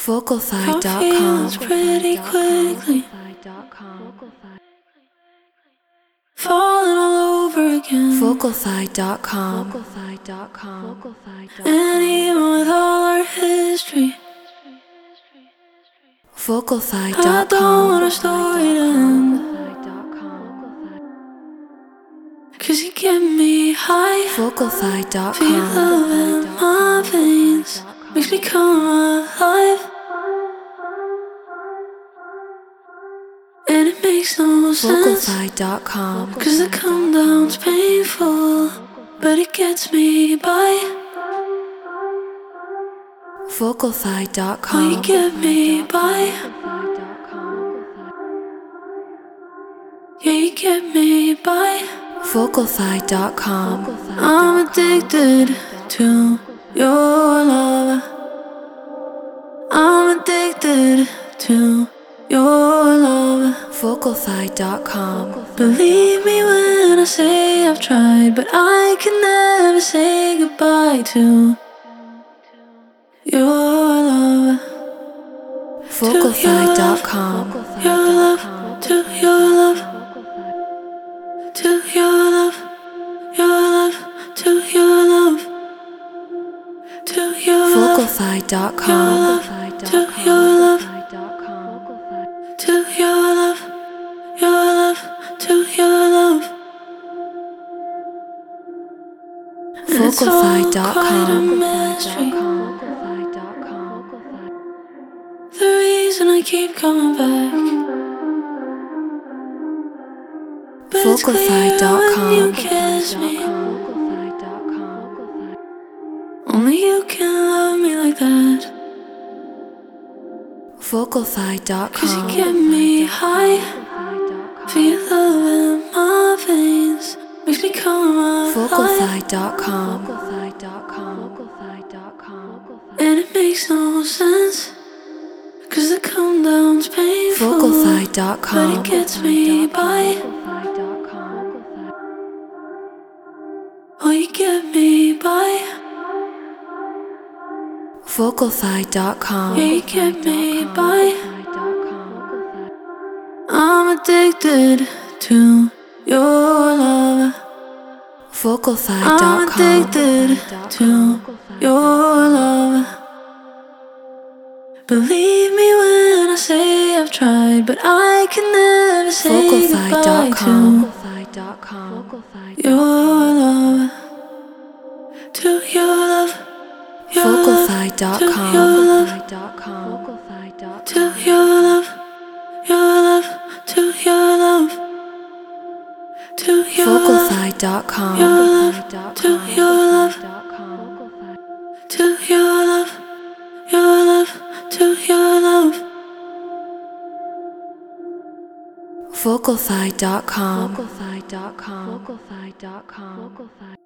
Vocalfy.com. Pretty quickly, falling all over again. Vocalfy.com. And even with all our history, I don't want our story to end. 'Cause you get me high, feel Vocalfy.com. love in my veins, makes me come alive. And it makes no sense, Vocalfy.com. 'cause the come down's painful, but it gets me by. Oh, you Vocalfy.com. get me by. Yeah, you get me by. Vocalfy.com. I'm addicted to your love. I'm addicted to your love. Vocalfy.com. Believe me when I say I've tried, but I can never say goodbye to your love. Vocalfy.com. Your love, to your love, to your love, your love, to your love, to your love, Vocalfy.com. to your love, to your love, your love, to your love. And it's all quite a mystery. The reason I keep coming back, but it's clear when you kiss me. Only you can love me like that. 'Cause you Vocalfy.com. get me high, feel love in my veins, makes me come alive. Vocalfy.com. And it makes no sense, 'cause the come down's painful, but Vocalfy.com. it gets me by. Oh, you get me by. Vocalfy.com. Yeah, you get me by. I'm addicted to your love. I'm Vocalfy.com. addicted to your love. Believe me when I say I've tried, but I can never say goodbye to your love. To your love, your love, to your love, to your love, your love, to your love, to your love, Vocalfy.com. your love, to your love, to your love, your love, to your love. Vocalfy.com.